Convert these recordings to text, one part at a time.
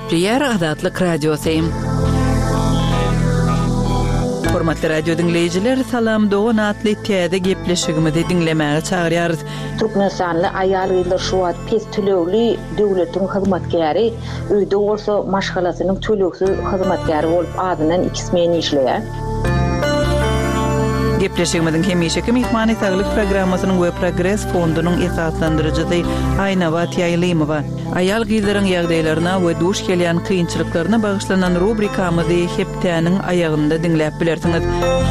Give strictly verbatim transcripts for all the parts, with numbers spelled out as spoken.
Gepleyer Azatlyk Radiosyň. Hormatly radio dinleyijiler, salam Doğan atly täze gepleşigimizi dinlemäge çagyrýarys. Türkmenistanly aýal gyzlar şu wagt pes tölegli döwletiň hyzmatkäri, öýde bolsa maşgalasynyň töleksiz hyzmatkäri bolup adynan iki smen işleýär. Gepleşigimizin hemişeki mehmany saglyk programmasynyň we Progress fondunyň esaslandyrjysy Aýnawa Tiýaýlymowa aýal gyzlaryň ýagdaýlaryna we duş gelýän kynçylyklaryna bagyşlanan rubrikamyzy heptäniň aýagynda dinläp bilersiňiz.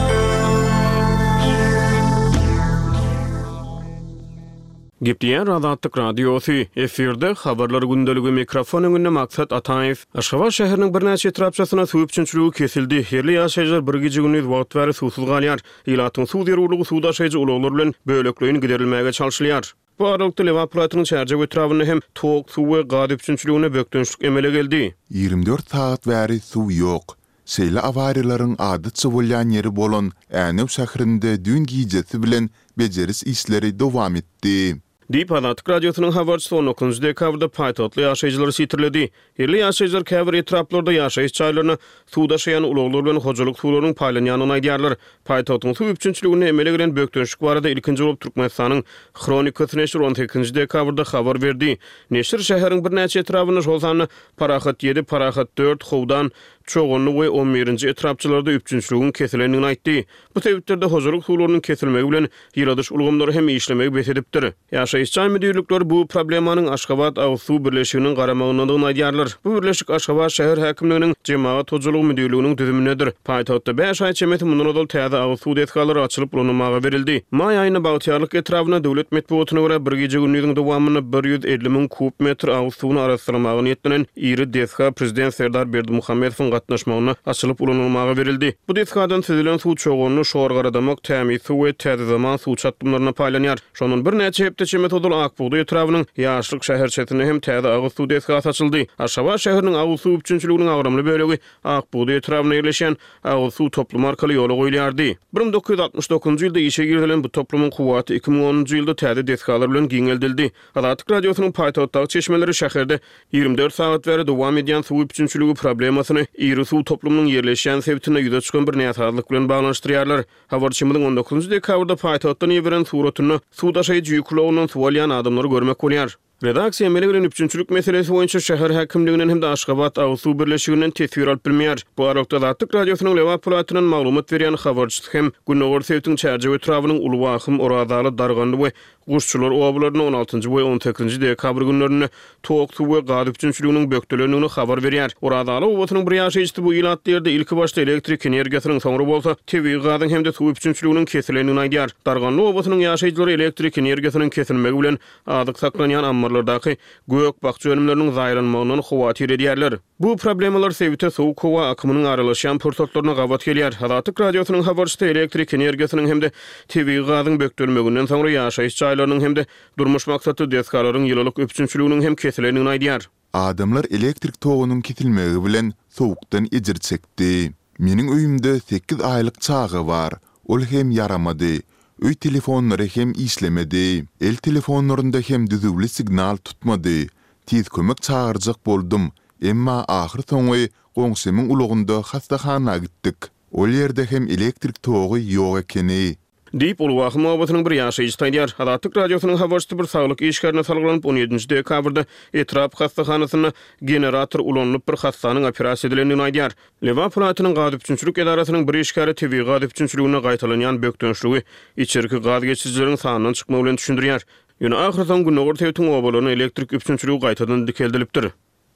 Gepleyer Azatlyk Radiosu efirde habarlar gündeligi mikrofon öňünde Maksat Ataýew. Aşgabat şäheriniň bir näçe etrapçasyna suw üçinçiligi kesildi. Herli ýaşaýjylar bir gije gündüz wagt bäri suwsuz galýar. Ýylatyň suw derwurlugy suwda şeýji ulaglar bilen böleklüýün giderilmäge çalşylýar. Bu aralykda Lewa Pulatynyň çärje etrawyny hem tok suw we gady üçinçiligine bökdönçlik emele geldi. ýygrimi dört saat bäri suw ýok. Seýle awariýalaryň adatça bolýan ýeri bolan Änew şäherinde dün gijesi bilen bejeris işleri dowam etdi. Dip Azatlyk Radiosynyň habarçysy on dokuzunçy dekabrda paýtatly ýaşaýjylary sitirledi. Herli ýaşaýjylar käbir etraplarda ýaşaýyş çaýlaryna suwda şeýän ulaglar bilen hojalyk suwlarynyň paýlanýanyny aýdýarlar. Paýtatyň suw üçinçiligine emele gelen bökdönçlik barada ilkinji bolup Türkmenistanyň Kronikasy neşri on sekizinçi dekabrda habar berdi. Neşir şäheriň bir näçe etrawyny şolsany Parahat ýedi, Parahat dört, Howdan çoğunlu we on birinçi etrapçylarda üçinçiligiň kesilenini aýtdy. Bu sebäplerden hojalyk suwlarynyň kesilmegi bilen ýyladyş ulgamlary hem işlemegi besedipdir. Ýaşaýyş müdürlükleri bu problemanyň Aşgabat Awsuw birleşiginiň garamagynyň aýdýarlar. Bu birleşik Aşgabat şäher häkimliginiň jemaat hojalygy müdürlüginiň düzümündedir. Paýtatda beş aý çemeti mundan odal täze Awsuw desgalary açylyp ulanymaga berildi. Maý aýyna bagtýarlyk etrawyna döwlet medeniýetyne görä bir gije gündüziň dowamyny bir ýüz elli miň kub metr Awsuwny araşdyrmagy niýetlenen iri desga prezident Serdar Berdimuhammedowyň gatnaşmagyna açylyp ulanymaga berildi. Bu desgadan süzilen suw çoğunluğu şoğargaradamak tämiz suw we täze zaman suw çatdymlaryna paýlanýar. Şonun bir näçe hepde çemeti odal Akbuğda etrawynyň ýaşlyk şäherçetine hem täze agyz suw desgasy açyldy. Aşgabat şäheriniň agyz suw üçinçiliginiň agramly bölegi Akbuğda etrawyna ýerleşen agyz suw toplum arkaly ýola goýulýardy. bir dokuz ýüz altymyş dokuňjy ýylda işe girilen bu toplumyň kuwaty iki miň onunçy ýylda täze desgalar bilen giňeldildi. Azatlyk Radiosynyň paýtatdaky çeşmeleri şäherde ýygrimi dört saat bäri dowam edýän suw üçinçiligi problemasyny iri suw toplumynyň ýerleşen sebäpine ýüze çykan bir näsaatlyk bilen baglanşdyrýarlar. Habarçymyň on dokuzunçy dekabrda paýtatdan ýeberen suratyny suwda şeýji ýükleginiň suwalýan adamlary görmek bolýar. Redaksiýa emele gelen üçinçilik meselesi boýunça şäher häkimliginiň hem de Aşgabat Awsuw birleşiginiň tesir alyp bilmeýär. Bu aralykda Azatlyk Radiosynyň Lewa Pulatynyň maglumat berýän habarçysy hem Günnöwer Sewtiň çärje etrawynyň uly wahym oradaly dargandy we guşçular oblaryny on altıncı we on sekizinçi dekabr günlerini tok suw we gady üçinçiliginiň bökdelenigini habar berýär. Oradaly obatynyň bir ýaşaýjy bu ýylatlarda ilki başda elektrik energiýasynyň soňra bolsa, tebi gadyň hem de suw üçinçiliginiň kesilenini aýdýar. Darganly obatynyň ýaşaýjylary elektrik energiýasynyň kesilmegi bilen adyk saklanýan ammarlardaky gök bakçy önümleriniň zaýranmagynyň howatyr edýärler. Bu problemalar sebäpde suw kowa akymynyň aralaşan pursatlaryna gabat gelýär. Azatlyk Radiosynyň habarçysy elektrik energiýasynyň hem de tebi gadyň bökdelmeginden soňra ýaşaýyş çaýlarynyň hem de durmuş maksatly deskalaryň ýylalyk üçinçiliginiň hem kesilenini aýdýar. Adamlar elektrik togunyň kesilmegi bilen sowukdan ejir çekdi. Meniň öýümde sekiz aýlyk çagy bar. Ol hem yaramady. Öý telefonlary hem işlemedi. El telefonlarynda hem düzügli signal tutmady. Tiz kömek çağırjak boldum. Emma ahir soňy goňşymyň ulagynda hastahanaga gitdik. Ol ýerde hem elektrik togu ýok ekeni. Dip ul wagym obatynyň bir ýaşaýjy taýdýar. Azatlyk Radiosynyň habarçysy bir saglyk işgärine salgylanyp on ýedinçi dekabrda etrap hastahanasyna generator ulanyp bir hastanyň operasiýa edilenini aýdýar. Lewa Pulatynyň gady üçinçilik edarasynyň bir işgäri tebi gady üçinçiligine gaýtalanýan bökdönçligi içerki gady geçirjileriň sanynyň çykmagy bilen düşündirýär. Ýöne ahyrdan Günnöwer Sewtiň obalaryny elektrik üçinçiligi gaýtadan dikeldilipdir.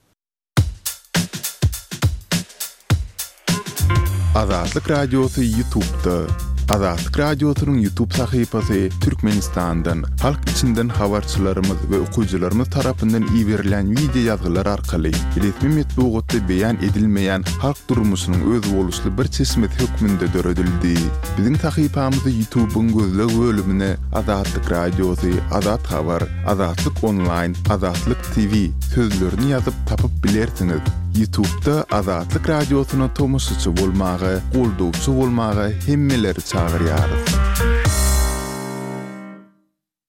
Azatlyk Radiosu YouTube'da. Azatlyk Radiosynyň YouTube sahypasy Türkmenistandan, halk içinden habarçylarymyz we okuwçylarymyz tarapyndan iýerilen video ýazgylar arkaly resmi metbuatda beýan edilmeýän halk durmuşynyň öz boluşly bir çeşmet hökmünde döredildi. Biziň sahypamyzy YouTube'un gözleg bölümine Azatlyk Radiosy, Azat Habar, Azatlyk Online, Azatlyk T V sözlerini ýazyp tapyp bilersiňiz. YouTube'da Azatlyk Radiosyna tomoşçy bolmagy, goldowçy bolmagy hemmeleri çagyrýar.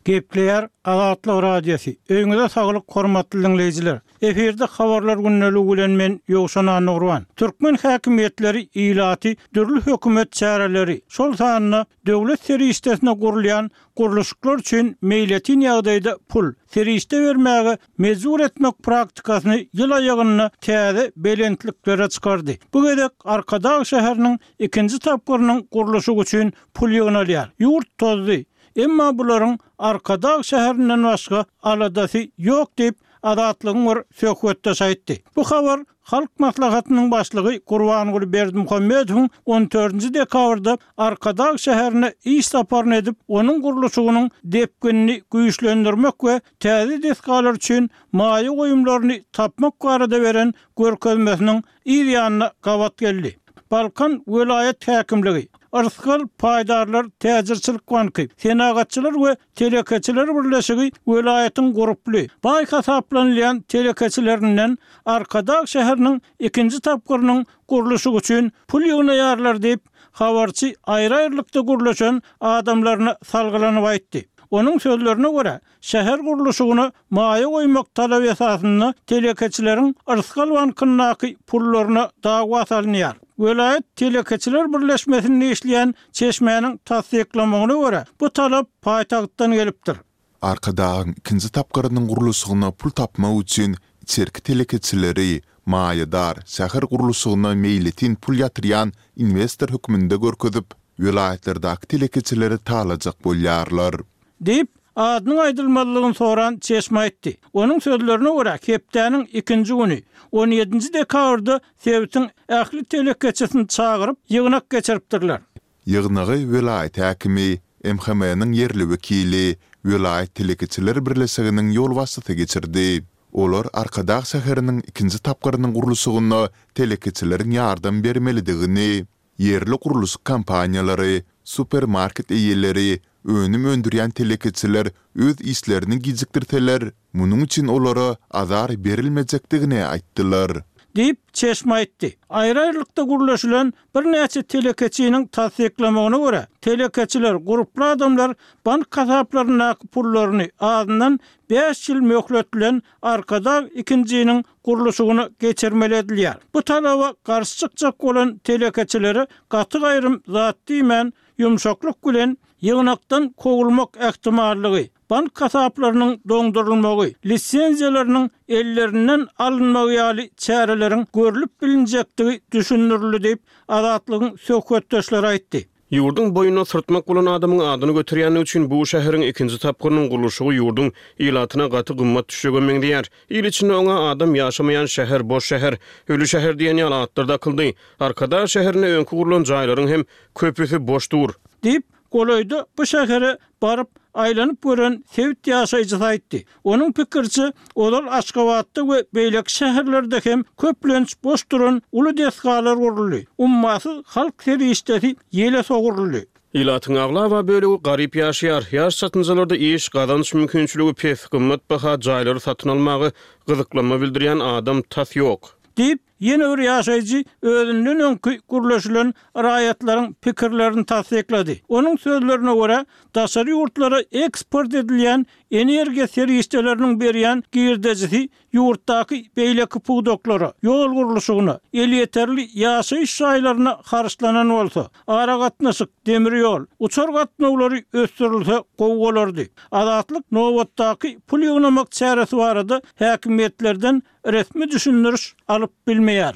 Gepleýär Azatlyk radiosu. Öňüňizde saglyk hormatly dinleýijiler. Eferde habarlar günneligi bilen men Ýogşan Nurwan. Türkmen häkimetleri ilaty dürli hökümet çäreleri şol sanyna döwlet serişdesine gurulýan guruluşlar üçin meýletin ýagdaýda pul serişde bermäge mezur etmek praktikasyny ýyl aýagyna täze belentliklere çykardy. Bu gedek Arkadaş şäheriniň ikinji tapgyrynyň guruluşy üçin pul ýygnalýar. Ýurt tozdy. Emma bularyň Arkadaş şäherinden başga aladasy ýok diýip Azatlygyň bir söhbetde şaýtdy. Bu habar Halk Maslahatynyň başlygy Gurbangul Berdimuhammedowyň on dördünji dekabrda Arkadaş şäherine iş saparyny edip, onuň guruluşynyň depkinini güýçlendirmek we täze deskalar üçin maýa goýumlaryny tapmak barada beren görkezmesiniň ýa-ýanyna gawat geldi. Balkan vilayet häkimligi Arskal paydarlar täzirçilik banky, senagatçylar we telekeçiler birleşigi vilayetin guruply bay hasaplanýan telekeçilerinden Arkadaş şäheriniň ikinji tapgyrynyň guruluşy üçin pul ýygnaýarlar diýip habarçy aýry-aýrylykda gurulşan adamlaryna salgylanyp aýtdy. Onun sözlerine göre şäher guruluşyny maýa goýmak talap esasyny telekeçileriň Arskal bankynyň pullaryna dawa salynýar. Vilayet Telekeçiler Birleşmesini işleyen çeşmenin tasdiklamagyna göre bu talap paýtagtdan gelipdir. Arkadaň ikinji tapgyrynyň guruluşyna pul tapmak üçin içerki telekeçileri maýadar şäher guruluşyna meýletin pul ýatyrýan investor hökmünde görkezip, vilayetlerdäki telekeçileri talajak bolýarlar. Diýip adynyň aýdylmalygyny soran çeşme aýtdy. Onuň sözlerine göre hepdäniň ikinji güni on ýedinji dekabrda Sewitiň ähli telekeçisini çagyryp ýygnak geçiripdirler. Ýygnagy vilayet häkimi M H M-niň yerli wekili vilayet telekeçiler birleşiginiň ýol wasyty geçirdi. Olar Arkadaş şäheriniň ikinji tapgyrynyň guruluşyna telekeçileriň ýardam bermelidigini, yerli guruluş kampaniýalary, supermarket eýelleri, önüm öndürýän telekeçiler öz işlerini gijikdirseler, munuň üçin olara azar berilmejekdigini aýtdylar. Diýip çeşme aýtdy. Aýry-aýrylykda gurulşylan bir näçe telekeçiniň tasdiklamagyna görä, telekeçiler gruply adamlar bank hasaplaryna pullaryny azyndan beş ýyl möhletlen arkada ikinciniň gurulşygyny geçirmelediler. Bu talaba garşy çykjak bolan telekeçileri gaty gaýrym zatdy men ýumşaklyk bilen ýygnakdan kogulmak ähtimallygy, bank kasaplarynyň doňdurulmagy, lisensiýalarynyň ellerinden alınmagy ýaly çäreleriň görülüp bilinjektigi düşünürli diýip Azatlygyň söhbetdeşleri aýtdy. Ýurdun boyuna sırtmak bolan adamyň adyny götürýän üçin bu şäheriň ikinji tapgyrynyň gurulşy ýurdun ilatyna gaty gymmat düşegemeň diýär. İl içinde oňa adam ýaşamayan şäher boş şäher, ölü şäher diýen ýaly atlarda kıldy. Arkadaş şäherine öňkü gurulan jaýlaryň hem köpüsi boşdur diýip goloýdy. Bu şähere barıp aýlanyp gören Sewit ýaşaýjysy aýtdy. Onuň pikirçi, olar Aşgabatda we beýlek şäherlerde hem köplenç boş duran uly deskalar guruldy. Ummasy halk serişdesi ýele soguruldy. Ilatyň agla we bölegi garyp ýaşaýar. Ýaş satynjalarda iş gazanç mümkinçiligi pes, gymmat baha jaýlary satyn almagy gyzyklanma bildirýän adam tas ýok. Diýip ýene bir ýaşaýjy özünden öňkü gurulşylan raýatlaryň pikirlerini tasdiklady. Onuň sözlerine görä, daşary ýurtlara eksport edilýän energiýa serişdeleriniň berýän girdejisi ýurtdaky beýleki pugdoklara, ýol gurulşygyna, el ýeterli ýaşaýyş şaýlaryna harçlanan bolsa, ara gatnaşyk, demir ýol, uçar gatnawlary ösdürilse gowy bolardy. Azatlyk nowatdaky pul ýygnamak çäresi barada häkimetlerden resmi düşündiriş alyp bilmeýär.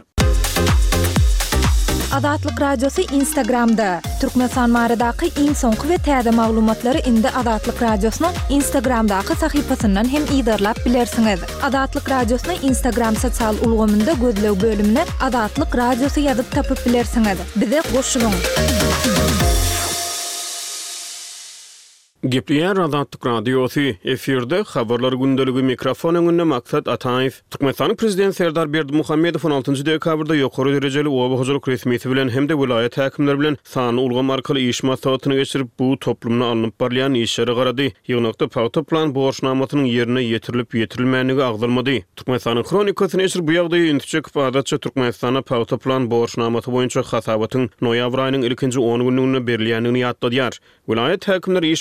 Azatlyk radiosu Instagramda. Türkmenistan maradaky iň soňky we täze maglumatlary indi Azatlyk radiosynyň Instagramdaky sahypasyndan hem ýydarlap bilersiňiz. Azatlyk radiosyny Instagram sosial ulgamynda gözleg bölümine Azatlyk radiosu ýazyp tapyp bilersiňiz. Bize goşulyň. Gepleýär Azatlyk radiosu efirde habarlar gündeligi mikrofon öňünde maksat Ataýew. Türkmenistan prezident Serdar Berdimuhammedow on altyncı dekabrda ýokary derejeli oba hojalyk resmiýeti bilen hemde vilayet häkimleri bilen sany ulgam arkaly iş maslahatyny geçirip bu toplumna alınıp barlayan işlere garady. Ýygnakda paýta plan borçnamasynyň ýerine ýetirilip ýetirilmänligi agdalmady. Türkmenistanyň kronikasyny eşir bu ýagdaýy intiçek paýdaça Türkmenistana paýta plan borçnamasy boýunça hasabatyň noýabr aýynyň ilkinji on gününe berilýänini ýatladýar. Vilayet häkimleri iş maslahatyny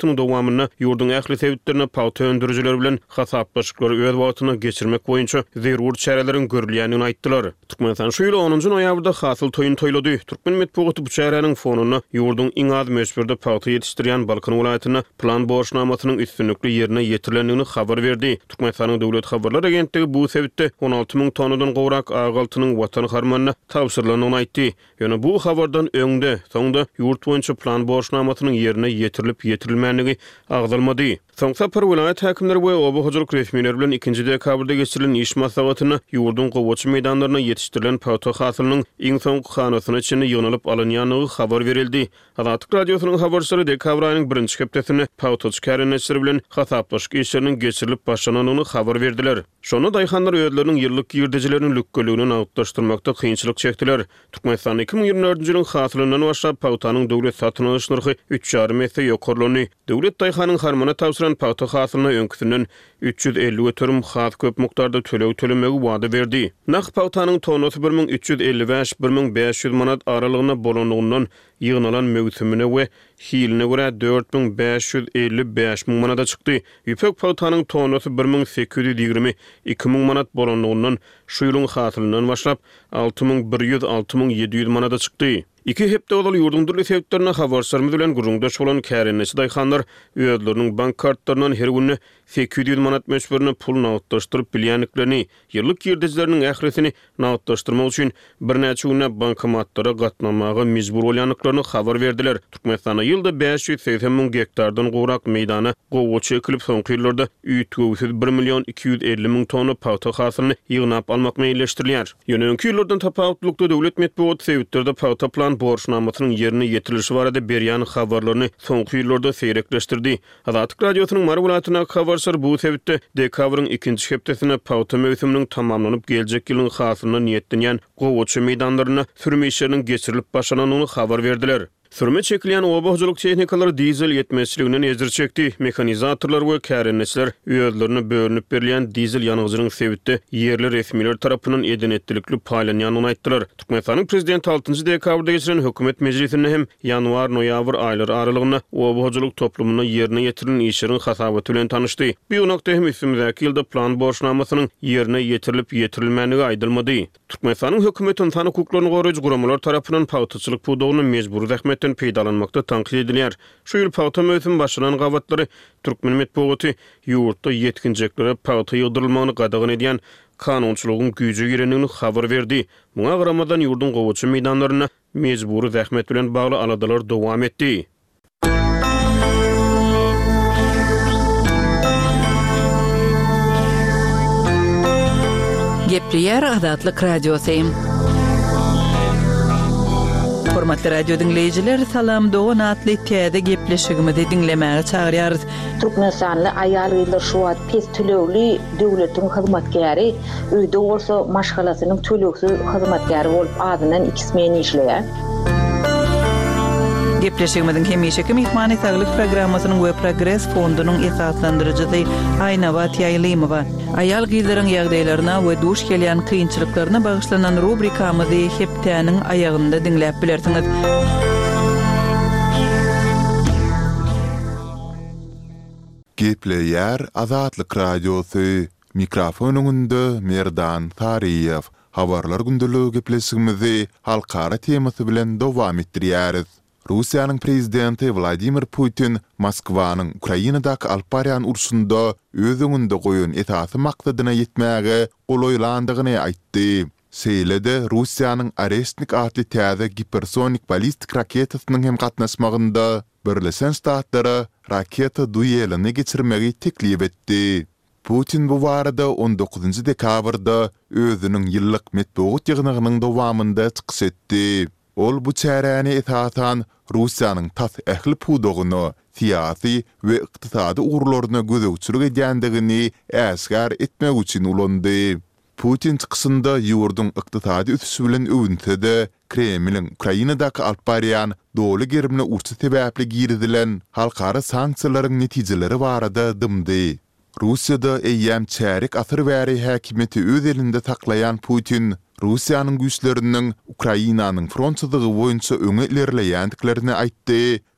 habatynyň dowamyna ýurdun ähli sebitlerine pawta öndürüjiler bilen hasaplaşyklary öz wagtyna geçirmek boýunça zerur çärelerin görülýänini aýtdylar. Türkmenistan şu ýyl onunjy noýabrda hasyl toýun toýlady. Türkmen medeniýeti bu çäräniň fonuny ýurdun iň az möçberde pawta ýetişdirýän Balkan welaýatyna plan borçnamasynyň üstünlikli ýerine ýetirilendigini habar berdi. Türkmenistanyň döwlet habarlar agentligi bu sebitde on alty ming tonnadan gowrak agaltynyň watan harmanyna tapşyrylanyny aýtdy. Ýöne bu habardan öňde soňda ýurt boýunça plan borçnamasynyň ýerine ýetirilip ýetirilmänligi agdalmady. Soňsa per welaýat häkimleri we oba hojalyk resmiýetleri bilen ikinji dekabrda geçirilen iş maslahatyny ýurdun gowçy meýdanlaryna ýetişdirilen pawta hasylynyň iň soňky hanasyny içinde ýygnalyp alynýanlygy habar berildi. Azatlyk radiosynyň habarçylary dekabr aýynyň birinji hepdesinde pawtaçy kärenetçileri bilen hasaplaşyk işleriniň geçirilip başlananyny habar berdiler. Şonu daýhanlar öýleriniň ýyllyk girdijilerini lükkeligini agutlaşdyrmakda kynçylyk çekdiler. Türkmenistan iki ming ýyirmi dördünji ýylyň hasylyndan başlap pawtanyň döwlet satyn alyş narhy üç ýarym esse ýokarlany. Döwlet daýhanyň harmana tapşyran pawta hasylyna öňküsinden üç ýüz elli götürüm has köp mukdarda tölew tölemegi wada berdi. Naq pawtanyň tonusy bir ming üç ýüz elli beş bir ming beş ýüz manat aralygyna bolanygyndan ýygnalan mewsümine we hiline görä dört ming beş ýüz elli beş ming manata çykdy. Ýüpek pawtanyň tonusy bir ming sekiz ýüz ýigirme iki ming manat bolanygyndan şu ýylyň hasylyndan başlap alty ming bir ýüz alty ming ýedi ýüz manata çykdy. İki hepde odaly ýurdun dürli sebitlerine habarçylarymyz bilen guruldaş bolan kärenetçi daýhanlar özleriniň bank kartlarynyň her günü sekiz ýüz manat möçberini pul nagdlaşdyryp bilýänliklerini, ýyllyk girdijileriniň ähresini nagdlaşdyrmak üçin bir näçe güne bankomatlara gatnamagy mejbur bolýanlyklaryny habar berdiler. Türkmenistanda ýylda beş ýüz seksen ming hektardan gowrak meýdana gowçy ekilip soňky ýyllarda üýtgüsiz bir million iki ýüz elli ming tonna pawta hasylyny ýygnap almak meýilleşdirilýär. Ýöne öňki ýyllardan tapawutlukda döwlet medeniýeti sebitleri pawta plan borçnamasynyň ýerine ýetirilişi barada berýän habarlaryny soňky ýyllarda seýrekleşdirdi. Azatlyk radiosynyň Mary welaýatyna habarçylar bu sebitde dekabryň ikinji hepdesine pawta mewsüminiň tamamlanyp geljek ýylyň hasylyna niýetlenýän gowçy meýdanlaryna sürme işleriniň geçirilip başlananyny habar berdiler. Sürme çekilýän oba hojalyk tehnikalary dizel ýetmezçiliginden ezir çekdi. Mekanizatorlar we kärenetçiler özlerine bölünip berilýän dizel ýanygyjynyň sebitde ýerli resmiýetler tarapyndan edenetlikli paýlanýanyny aýtdylar. Türkmenistanyň prezidenti altynjy dekabrda geçirilen hökümet mejlisinde hem ýanwar noýabr aýlary aralygyna oba hojalyk toplumyna ýerine ýetirilen işleriň hasabaty bilen tanışdy. Bu nokta hem üstümüzdäki ýylda plan borçnamasynyň ýerine ýetirilip ýetirilmänligi aýdylmady. Türkmenistanyň hökümeti insan hukuklaryny goraýjy guramalar tarapyndan pawtaçylyk pudugyny mejbur zähmet peýdalanmakda tanqid edilýär. Şu ýyl pawta mewsüm başlanan gawatlary Türkmen medeniýeti ýurtda ýetkinjeklere pawta ýygdyrylmagyny gadagyn edýän kanunçylygyň güýje girenligini habar berdi. Muňa garamadan ýurdun gowçy meýdanlaryna mejbur zähmet bilen bagly aladalar dowam etdi. Gepleýär Azatlyk radiosu. Hormatly radio dinleyijiler, salam dogan atly täze gepleşigimizi dinlemäge çagyrýarys. Türkmenistanly aýal ýyllar şu wagt pes tölewli döwletiň hyzmatkäri, öýde bolsa maşgalasynyň tölewsiz hyzmatkäri bolup adynan iki smen işleýär. Gepleşigimiziň hemişeki mehmany saglyk programmasynyň we progress fondunyň esaslandyrjysy Aýnawat Ýaýlymowa. Aýal gyzlaryň ýagdaýlaryna we duş gelýän kynçylyklaryna bagyşlanan rubrikamyzy hepdeniň aýagynda dinläp bilersiňiz. Gepleýär Azatlyk radiosu. Mikrofonuňda Merdan Tariýew. Habarlar gündəligi gepleşigimizi halkara temasy bilen dowam etdirýäris. Russiýanyň prezidenti Vladimir Putin Moskwanyň Ukrainadaky alparyan urşunda özüňinde goýan esasy maksadyna ýetmäge golaýlandygyny aýtdy. Seýlede Russiýanyň Arestnik adly täze hipersonik ballistik raketasynyň hem gatnaşmagynda Birleşen Ştatlary raketa duýelyny geçirmegi teklip etdi. Putin bu barada on dokuzunjy dekabrda özüniň ýyllyk medeniýet ýygnynyň dowamynda çykyş etdi. Ol bu çäräni esasan Russiýanyň tas ähli pudugyny, siýasy we ykdysady urlaryna gözegçilik edýändigini äsgär etmek üçin ulandy. Putin çykysynda ýurdun ykdysady üsü bilen övünse-de Kremliň Ukrainadaky alparyan doly gerimine urçy sebäpli girdilen halkara sanksiýalaryň netijeleri barada dymdy. Russiýada eýýäm çärek asyr bäri häkimeti öz elinde saklayan Putin Russiýanyň güýçleriniň Ukrainanyň frontçylygy boýunça öňe ilerleýändiklerini aýtdy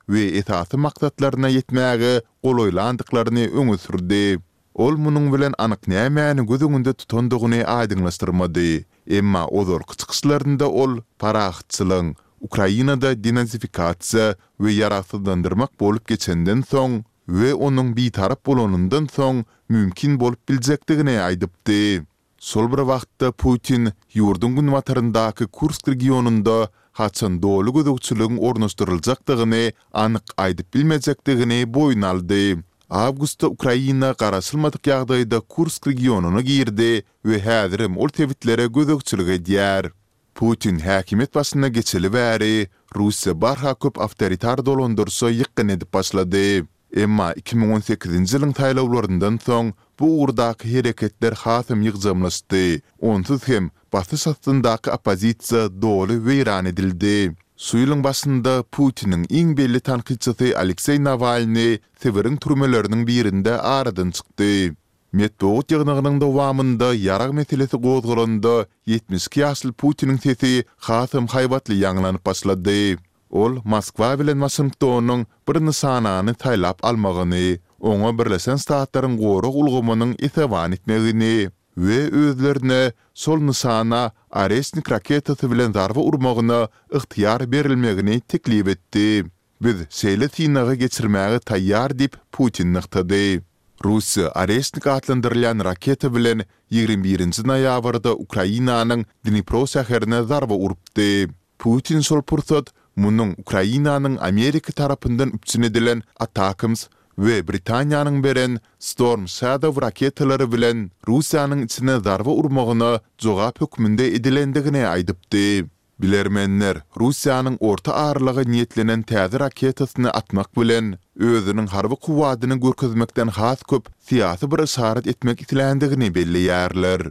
we esasy maksatlaryna ýetmäge golaýlandyklaryny öňe sürdi. Ol munun bilen anyk nämäni gözüňde tutandygyny aýdyňlaşdyrmady. Emma ozor çykyşlarynda ol paraxçylyň Ukrainada denazifikasiya we ýaratsыздandyrmak bolup geçenden soň we onuň bir tarap bolanyndan soň mümkin bolup biljekdigini aýdypdy. Sol bir wagtda Putin ýurdun günwataryndaky Kursk regionunda haçan dolu gözükçülüğün ornaşdyryljakdygyny anyk aýdyp bilmejekdigini boýun aldy. Awgustda Ukraina garaşylmadyk ýagdaýda Kursk regionuna girdi we häzirim ol tebitlere gözükçülük edýär. Putin häkimet başyna geçeli bäri Russiýa barha köp awtoritar dolandyrsa ýykyn edip başlady. Emma iki bin on sekizinji ýylyň taýlawlaryndan soň bu urdaky hereketler hasym ýygjamlaşdy. Onsuz hem basy satyndaky opozisiýa doly weýran edildi. Şu ýylyň başynda Putiniň iň belli tanqidçisi Aleksey Navalny Sibirin türmeleriniň birinde aradan çykdy. Metbuat ýygnagynyň dowamında ýarag meselesi gozgulanda yetmiş iki ýaşly Putiniň sesi hasym haýbatly ýanglanyp başlady. Ol Moskwa bilen Washingtonyň bir nysanany taýlap almagyny, oňa Birleşen Ştatlaryň goruk ulgamynyň esewan etmegini we özlerine sol nysana Aresnik raketasy bilen zarba urmagyna ygtyýar berilmegini teklip etdi. Biz şeýle synagy geçirmäge taýýar dip Putin nykdy. Russiýa Aresnik atlandyrylýan raketa bilen ýigrimbi birinji noýabrda Ukrainanyň Dnipro şäherine zarba urupdy. Putin şol pursat munyň Ukrainanyň Amerika tarapyndan üpçün edilen Atakams we Britaniýanyň beren Storm Shadow raketalary bilen Russiýanyň içine zarba urmagyna jogap hökmünde edilendigini aýdypdy. Bilermenler Russiýanyň orta ağırlygy niýetlenen täze raketasyny atmak bilen özüniň harby kuwadyny görkezmekden has köp syýasy bir işaret etmek islendigini belliýärler.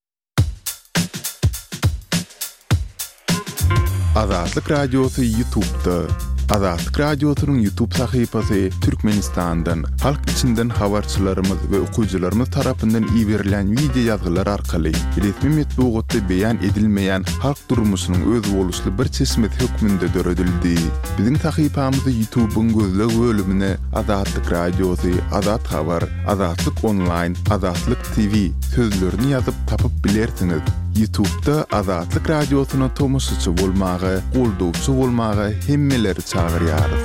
Azatlyk Radiosu YouTube'da. Azatlyk Radiosu'nun YouTube sahypasy Türkmenistandan, halk içinden habarçylarymyz we okuyjylarymyz tarapyndan iýerilen video ýazgylar arkaly resmi metbuatda beýan edilmeýän halk durmuşynyň öz boluşly bir çeşmet hökmünde döredildi. Biziň sahypamyzy YouTube'un gözle bölümine Azatlyk Radiosu, Azat Habar, Azatlyk Online, Azatlyk T V sözlerini ýazyp tapyp bilersiňiz. YouTube'da Azatlyk Radiosu'na tomoşçy bolmagy, goldowçy bolmagy hemmeleri çağırýarys.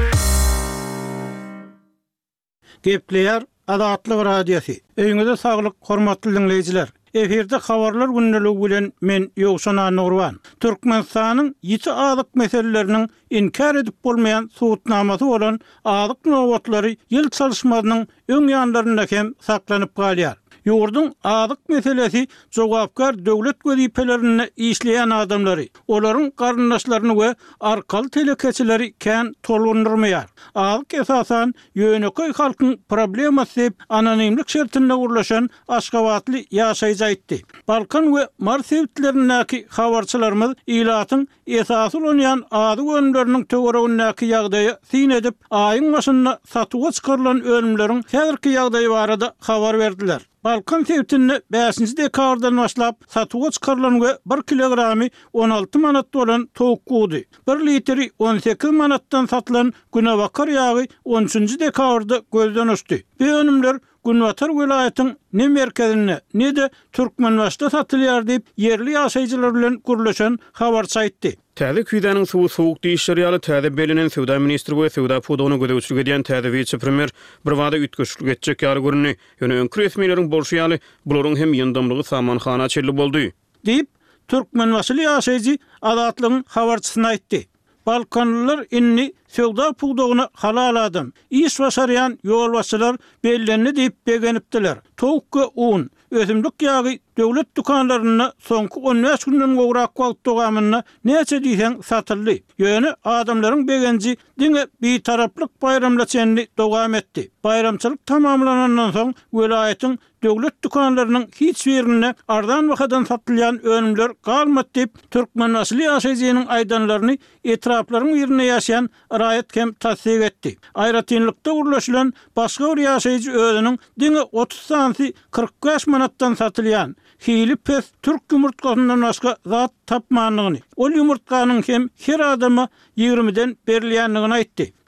Gepleýär Azatlyk Radiosu. Öňüňizde saglyk, hormatly dinleýijiler. Eferde habarlar günneligi bilen men Ýowşan Nurwan. Türkmenistanyň ýiti azyk meselelerini inkar edip bolmaýan suwutnamasy bolan azyk nowatlary ýyl çalışmasynyň öň ýanlarynda hem saklanyp galýar. Ýurdun azyk meselesi jogapkar döwlet wezipelerini işleýän adamlary, olaryň garyndaşlaryny we arkaly telekeçileri kän tolundurmaýar. Azyk esasan ýöneköy halkyň problemasy diýip anonimlik şertinde urlaşan aşgabatly ýaşaýjydy. Balkan we Mars sewitlerindäki habarçylarymyz ilatyň esasy bolýan ady önümleriniň töweregindäki ýagdaýy syn edip aýyň başynda satyga çykarylan ölümleriň häzirki ýagdaýy barada habar berdiler. Balkan sewitini beşinji dekabrdan başlap satyga çykarylan we bir kilogramy on alty manat bolan towuk gudy. bir litri on sekiz manatdan satylan günewakar ýagy on üçinji dekabrda gözden uçdy. Bu önümler Günwatar welaýatynyň ne merkezine ne de Türkmenbaşda satylýar diýip yerli ýaşaýjylar bilen gürleşen habarçy aýtdy. Täze küýdäniň suwy sowuk diýişleri ýaly täze belinen Sowda ministri we Sowda podogyny gödäwçilik edýän täze vice-premier bir wada ütgeçlik etjek ýaly görünýär. Ýöne öňkü resmiýetiň bolşy ýaly bularyň hem ýyndamlygy samanxana çelli boldy. Diýip Türkmenbaşly ýaşaýjy Azatlygyň habarçysyna aýtdy. Balkanlılar inni Sowda podogyny halal adam, iş başaryan ýolbaşçylar bellerini diýip begenipdiler. Towukka un, özümlik ýagy döwlet dukanlaryna soňky on beş günden gowrak wagt dogamyna näçe diýsen satyldy. Ýöne adamlaryň begenji diňe bir taraplyk bayramlaçenli dogam etdi. Bayramçylyk tamamlanandan soň welaýatyň döwlet dukanlarynyň hiç birine ardan wagtdan satylýan önümler galmady diýip Türkmenbaşly ýaşaýjynyň aýdanlaryny etraplaryň ýerine ýaşaýan raýat hem tasdik etdi. Aýratynlykda urlaşylan başga bir ýaşaýjy özüniň diňe otuz santy kırk beş manatdan satylýan hili pes Türk ýumurtkasyndan başga zat tapmanlygyny, ol ýumurtkanyň hem her adama ýigrimiden berilýändigini aýtdy.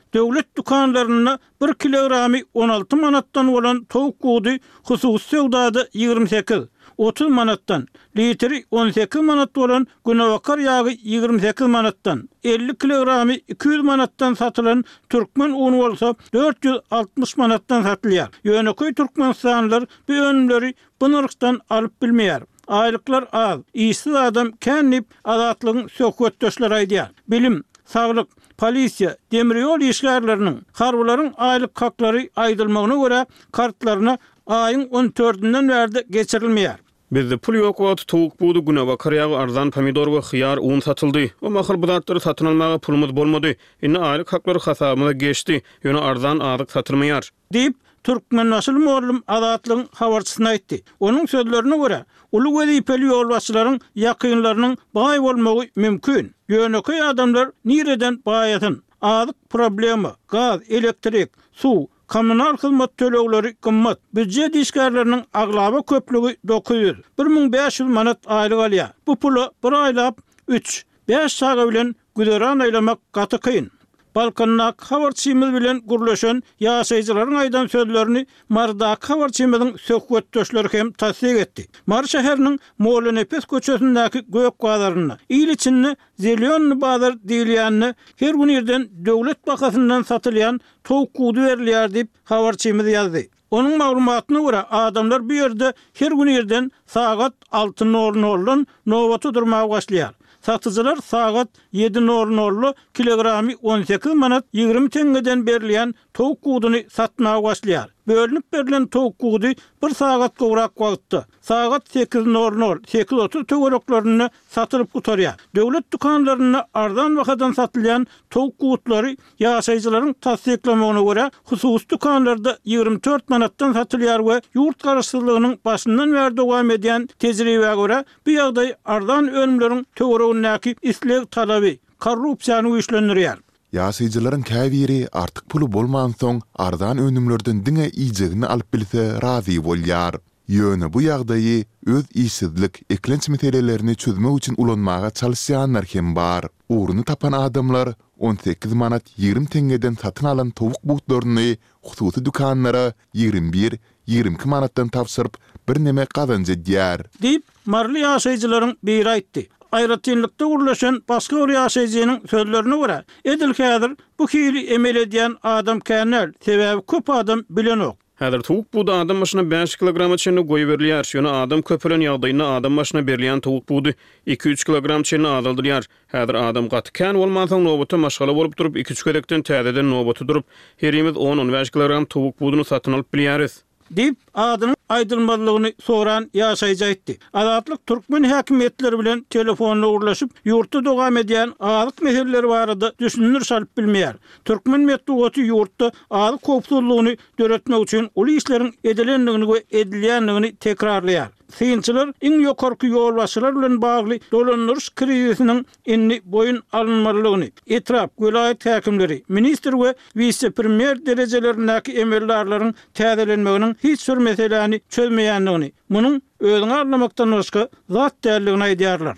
Döwlet dukanlaryna bir kilogramy on alty manatdan bolan towuk gudy hususy sowdada ýygrimi sekiz otuz manatdan, litri on sekiz manat bolan günewakar ýagy ýygrimi sekiz manatdan, elli kilogramy iki yüz manatdan satylan türkmen unu bolsa dört yüz altmış manatdan satylýar. Ýöneköy türkmenstanlylar bu önümleri bu narxdan alyp bilmeýär. Aýlyklar az, işsiz adam känip azatlygyň söhbetdeşleri aýdýar. Bilim, saglyk, polisiýa, demir ýol işgärleriniň, harbularyň aýlyk haklary aýdylmagyna görä kartlaryna aýyň on dördinden bärde geçirilmeýär. Bizde pul ýok wagt towuk budy günewakar ýagy arzan pomidor we hyýar un satyldy. O mahal bu zatlary satyn almaga pulumuz bolmady. Indi aýlyk haklary hasabyna geçdi. Ýöne arzan azyk satylmaýar. Diýip Türkmen Nasyl Mollum azatlygyň habarçysyna aýtdy. Onuň sözlerine görä, uly wezipeli ýolbaşçylaryň ýakynlarynyň baý bolmagy mümkin. Ýöneköy adamlar nireden baýatyn? Azyk problemi, gaz, elektrik, suw, kommunal hyzmat tölegleri gymmat. Büdjet işgärleriniň aglaba köplügi dokuz yüz, bir ming beş yüz manat aýlyk alýar. Bu puly bir aýlap üç beş saga bilen güderan aýlamak gaty kyn. Balkannak habarçymyz bilen gurlaşan ýaşaýjylaryň aýdan sözlerini Mardak habarçymyzyň söhbetdeşleri hem tasdik etdi. Mar şäheriniň Molenepes köçesindäki gök gazaryny, il içinde Zelyon bazar diýilýänini, her gün ýerden döwlet bakasyndan satylýan towuk gudy berilýär diýip habarçymyz ýazdy. Onuň maglumatyna görä adamlar bu ýerde her gün ýerden sagat alty nol-noldan nowaty durmaga başlaýar. Satıcılar saat yedi nol nol kilogramy on sekiz manat ýygrimi tengeden berilýän towuk gudyny satmaga başlaýar. Bölünip berilen towuk gudy bir saat gowrak wagtda saat sekiz nol nol sekiz otuz töwereklaryny satylyp gutarýar. Döwlet dukanlaryna arzan wagtdan satylýan towuk gudlary ýaşaýjylaryň tasdiklamagyna görä hususy dukanlarda ýygrimi dört manatdan satylýar we ýurt garaşsyzlygynyň başyndan bäri dowam edýän tejribäge görä bu ýagdaý arzan önümleriň töweregindäki isleg talaby korrupsiýany güýçlendirýär. Ýaşaýjylaryň käbiri artyk pulu bolman soň arzan önümlerden diňe iýjegini alyp bilse razy bolýar. Ýöne bu ýagdaýy öz işsizlik, eklenç meselelerini çözmek üçin ulanmaga çalışýanlar hem bar. Uruny tapan adamlar on sekiz manat ýygrimi tengeden satyn alan towuk butlaryny hususy dukanlara ýygrimi bir ýygrimi iki manatdan tapşyryp bir neme gazanjy diýär. Diýip marly ýaşaýjylaryň biri aýtdy. Aýratynlykda gurlaşan başga bir ýaşaýjynyň sözlerine görä, edil häzir bu hili emel edýän adam känel, sebäbi köp adam bilenok. Häzir towuk budy adam başyna beş kilogram çenli goýup berilýär. Şonu adam köpelen ýagdaýyna adam başyna berilýän towuk budy iki üç kilogram çenli azaldyrýar. Häzir adam gaty kän bolmansaň nobaty maşgala bolup durup iki üç kedekden täzeden nobaty durup herimiz on on beş kilogram towuk budyny satyn alyp bilýäris. Dip adynyň aýdylmalygyny soran ýaşaýjy aýtdy. Azatlyk türkmen häkimetleri bilen telefonla urlaşyp ýurtda dogam edýän azyk meseleleri barada düşünür salyp bilmeýär. Türkmen medeniýeti ýurtda azyk köpçüligini döretmek üçin uly işleriň edilendigini we edilýändigini tekrarlaýar. Synçylar iň ýokarky ýolbaşçylar bilen bagly dolanýaryş krizisiniň inni boyun alınmalygyny, etrap vilayet häkimleri, ministr we vice-premier derejelerindäki emellerleriň täzelenmeginiň hiç bir meseleni çözmeýändigini, munyň özüňi anlamakdan başga zat däldigini aýdýarlar.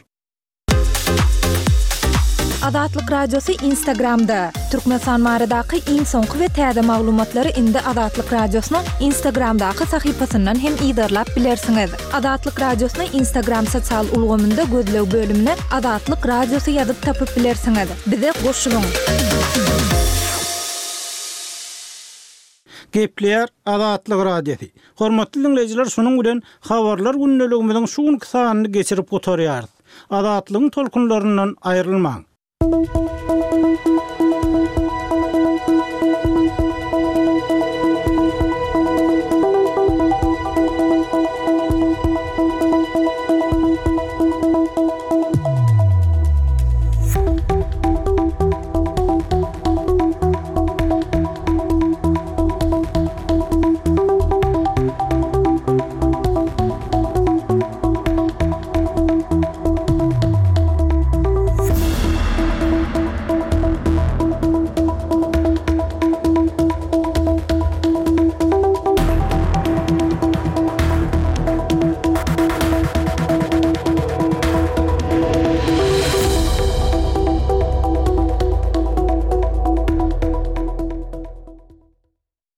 Azatlyk radiosu Instagramda. Türkmenistan maradaky iň soňky we täze maglumatlary indi Azatlyk radiosynyň Instagramdaky sahypasyndan hem ýydarlap bilersiňiz. Azatlyk radiosyny Instagram sosial ulgamynda gözlew bölümine Azatlyk radiosu ýazyp tapyp bilersiňiz. Bize goşulyň. Gepler Azatlyk radiosu. Hormatly dinleýijiler, şonuň bilen habarlar günneligimiziň şu sanyny geçirip gotarýar. Azatlygyň tolkunlaryndan aýrylmaň.